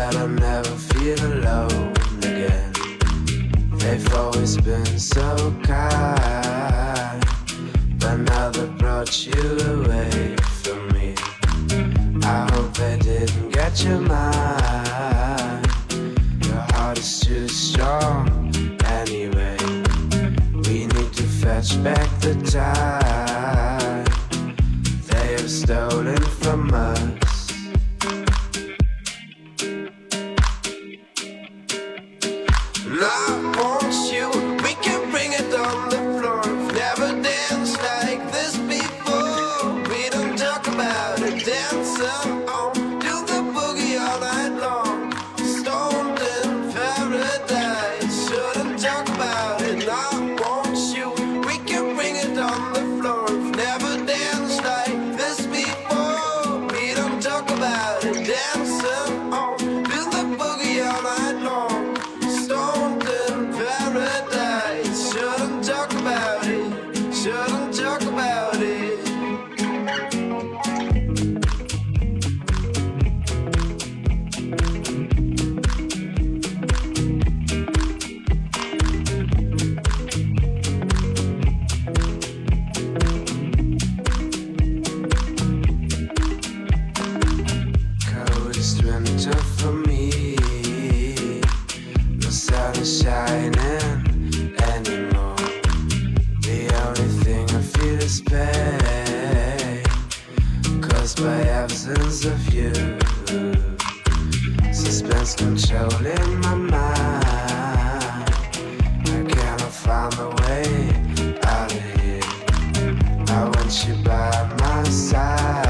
that I'll never feel alone again. They've always been so kind, but now they brought you away from me. I hope they didn't get your mind. Your heart is too strong anyway. We need to fetch back the time they have stolen from us. I want you, we can bring it on the floor. Never danced like this before. We don't talk about it, dancing on, do the boogie all night long. Stoned in paradise, shouldn't talk about it. I want you, we can bring it on the floor. Never danced like this before. We don't talk about it, dancing on, do the boogie all night long. Paradise, shouldn't talk about it, shouldn't talk about it. Coldest winter for me, no sun is shining anymore. The only thing I feel is pain, caused by absence of you. Suspense controlling my mind. I cannot find a way out of here. I want you by my side.